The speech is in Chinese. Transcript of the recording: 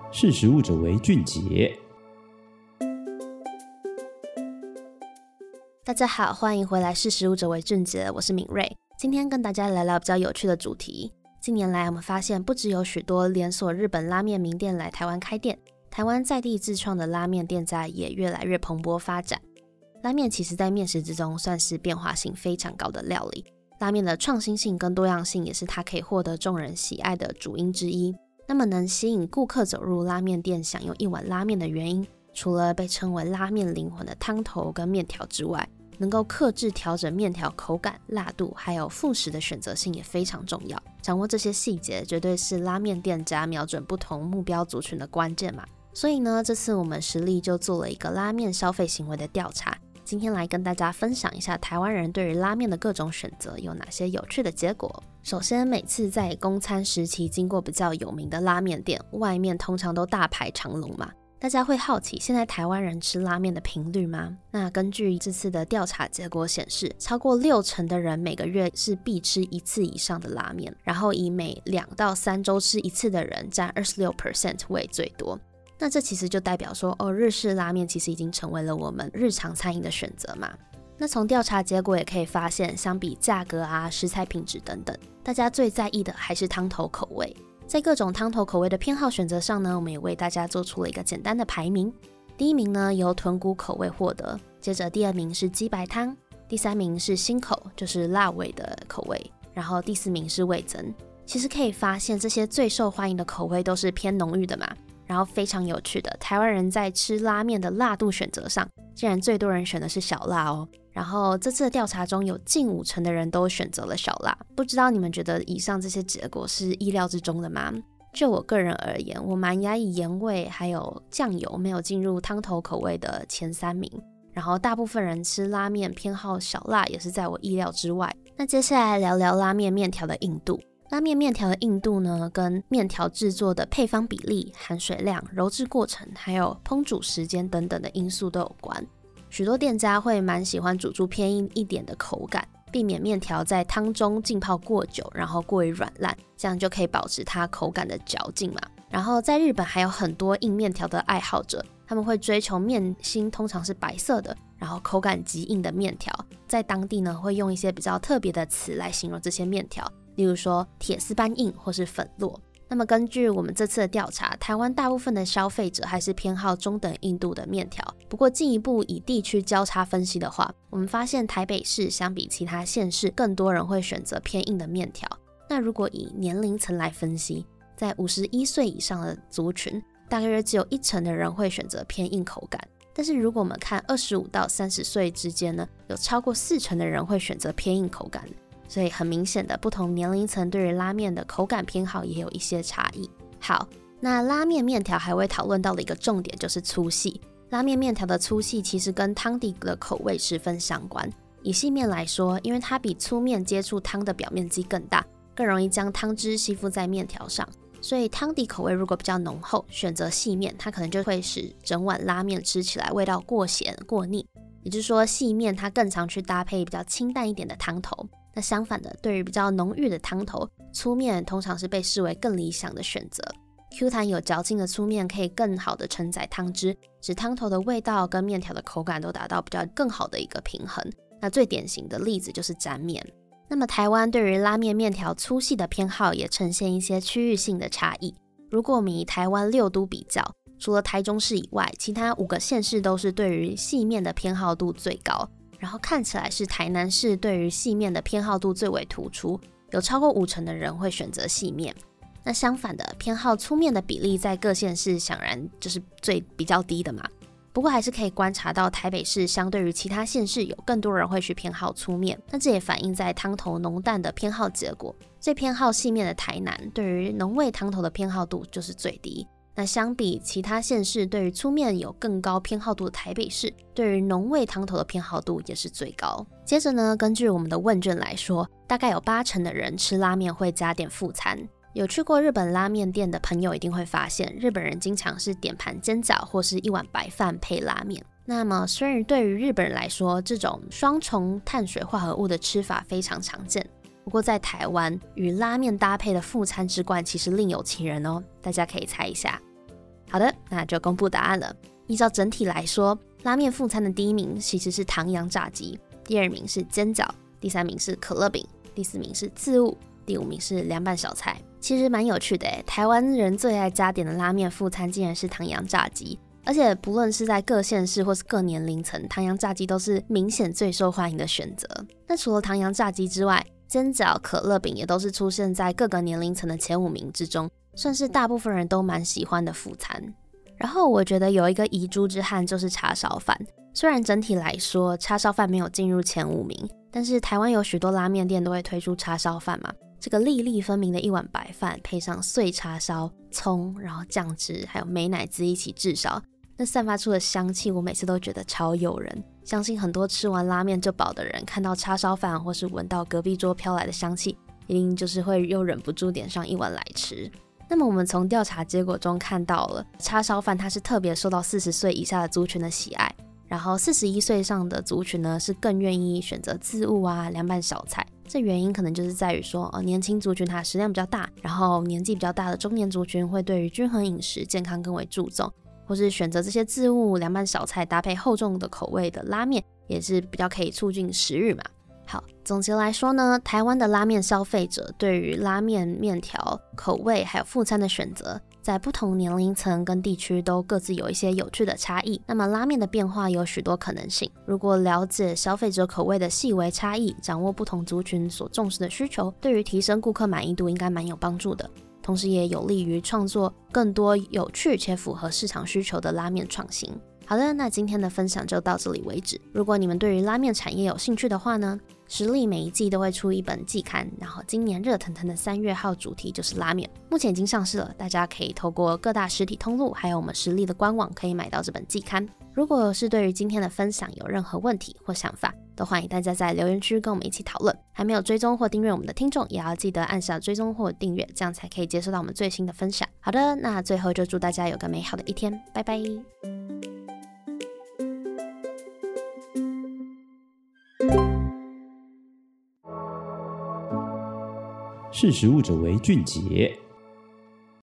识时务者为俊杰。 大家好，欢迎回来识时务者为俊杰，我是敏锐。今天跟大家聊聊比较有趣的主题。近年来我们发现不只有许多连锁日本拉面名店来台湾开店，台湾在地自创的拉面店家也越来越蓬勃发展。拉面其实在面食之中算是变化性非常高的料理，拉面的创新性跟多样性也是它可以获得众人喜爱的主因之一。那么能吸引顾客走入拉面店享用一碗拉面的原因，除了被称为拉面灵魂的汤头跟面条之外，能够克制调整面条口感、辣度还有副食的选择性也非常重要。掌握这些细节绝对是拉面店家瞄准不同目标族群的关键嘛。所以呢，这次我们实力就做了一个拉面消费行为的调查，今天来跟大家分享一下台湾人对于拉面的各种选择有哪些有趣的结果。首先，每次在供餐时期经过比较有名的拉面店，外面通常都大排长龙嘛。大家会好奇现在台湾人吃拉面的频率吗？那根据这次的调查结果显示，超过60%的人每个月是必吃1次以上的拉面，然后以每2到3周吃1次的人占 26% 为最多。那这其实就代表说，日式拉面其实已经成为了我们日常餐饮的选择嘛。那从调查结果也可以发现，相比价格啊、食材品质等等，大家最在意的还是汤头口味。在各种汤头口味的偏好选择上呢，我们也为大家做出了一个简单的排名。第一名呢由豚骨口味获得，接着第2名是鸡白汤，第3名是新口，就是辣味的口味，然后第4名是味噌。其实可以发现这些最受欢迎的口味都是偏浓郁的嘛。然后非常有趣的，台湾人在吃拉面的辣度选择上，竟然最多人选的是小辣哦。然后这次的调查中有近50%的人都选择了小辣，不知道你们觉得以上这些结果是意料之中的吗？就我个人而言，我蛮压抑盐味还有酱油没有进入汤头口味的前3名，然后大部分人吃拉面偏好小辣也是在我意料之外。那接下来聊聊拉面面条的硬度。拉面面条的硬度呢，跟面条制作的配方比例、含水量、揉制过程，还有烹煮时间等等的因素都有关。许多店家会蛮喜欢煮出偏硬一点的口感，避免面条在汤中浸泡过久，然后过于软烂，这样就可以保持它口感的嚼劲嘛。然后在日本还有很多硬面条的爱好者，他们会追求面心通常是白色的，然后口感极硬的面条，在当地呢会用一些比较特别的词来形容这些面条，例如说铁丝般硬或是粉落。那么根据我们这次的调查，台湾大部分的消费者还是偏好中等硬度的面条。不过进一步以地区交叉分析的话，我们发现台北市相比其他县市，更多人会选择偏硬的面条。那如果以年龄层来分析，在51岁以上的族群，大约只有1%的人会选择偏硬口感。但是如果我们看25到30岁之间呢，有超过40%的人会选择偏硬口感。所以很明显的，不同年龄层对于拉面的口感偏好也有一些差异。好，那拉面面条还会讨论到的一个重点就是粗细。拉面面条的粗细其实跟汤底的口味十分相关。以细面来说，因为它比粗面接触汤的表面积更大，更容易将汤汁吸附在面条上，所以汤底口味如果比较浓厚，选择细面，它可能就会使整碗拉面吃起来味道过咸过腻。也就是说，细面它更常去搭配比较清淡一点的汤头。那相反的，对于比较浓郁的汤头，粗面通常是被视为更理想的选择。Q 弹有嚼劲的粗面可以更好的承载汤汁，使汤头的味道跟面条的口感都达到比较更好的一个平衡。那最典型的例子就是沾面。那么台湾对于拉面面条粗细的偏好也呈现一些区域性的差异。如果我们以台湾6都比较，除了台中市以外，其他5个县市都是对于细面的偏好度最高。然后看起来是台南市对于细面的偏好度最为突出，有超过50%的人会选择细面。那相反的，偏好粗面的比例在各县市显然就是比较低的嘛。不过还是可以观察到台北市相对于其他县市有更多人会去偏好粗面，那这也反映在汤头浓淡的偏好结果。最偏好细面的台南，对于浓味汤头的偏好度就是最低。那相比其他县市对于粗面有更高偏好度的台北市，对于浓味汤头的偏好度也是最高。接着呢，根据我们的问卷来说，大概有80%的人吃拉面会加点副餐。有去过日本拉面店的朋友一定会发现，日本人经常是点盘煎饺或是一碗白饭配拉面。那么虽然对于日本人来说，这种双重碳水化合物的吃法非常常见，不过在台湾与拉面搭配的副餐之冠其实另有其人哦，大家可以猜一下。 好的，那就公布答案了。依照整体来说，拉面副餐的第一名其实是唐扬炸鸡，第二名是煎饺，第三名是可乐饼，第四名是渍物，第五名是凉拌小菜。其实蛮有趣的耶，台湾人最爱加点的拉面副餐竟然是唐扬炸鸡，而且不论是在各县市或是各年龄层，唐扬炸鸡都是明显最受欢迎的选择。那除了唐扬炸鸡之外，煎饺、可乐饼也都是出现在各个年龄层的前5名之中，算是大部分人都蛮喜欢的副餐。然后我觉得有一个遗珠之憾就是叉烧饭，虽然整体来说叉烧饭没有进入前5名，但是台湾有许多拉面店都会推出叉烧饭嘛，这个粒粒分明的一碗白饭配上碎叉烧、葱，然后酱汁还有美乃滋一起炙烧，那散发出的香气我每次都觉得超诱人。相信很多吃完拉面就饱的人看到叉烧饭或是闻到隔壁桌飘来的香气，一定就是会又忍不住点上一碗来吃。那么我们从调查结果中看到了，叉烧饭它是特别受到40岁以下的族群的喜爱，然后41岁以上的族群呢是更愿意选择渍物啊、凉拌小菜。这原因可能就是在于说，年轻族群它食量比较大，然后年纪比较大的中年族群会对于均衡饮食、健康更为注重，或是选择这些渍物、凉拌小菜搭配厚重的口味的拉面，也是比较可以促进食欲嘛。好，总结来说呢，台湾的拉面消费者对于拉面、面条、口味还有副餐的选择，在不同年龄层跟地区都各自有一些有趣的差异。那么拉面的变化有许多可能性，如果了解消费者口味的细微差异，掌握不同族群所重视的需求，对于提升顾客满意度应该蛮有帮助的，同时也有利于创作更多有趣且符合市场需求的拉面创新。好的，那今天的分享就到这里为止。如果你们对于拉面产业有兴趣的话呢，食力每一季都会出一本季刊，然后今年热腾腾的3月号主题就是拉面，目前已经上市了，大家可以透过各大实体通路还有我们食力的官网可以买到这本季刊。如果是对于今天的分享有任何问题或想法，都欢迎大家在留言区跟我们一起讨论。还没有追踪或订阅我们的听众，也要记得按下追踪或订阅，这样才可以接收到我们最新的分享。好的，那最后就祝大家有个美好的一天，拜拜。 识时务者为俊杰。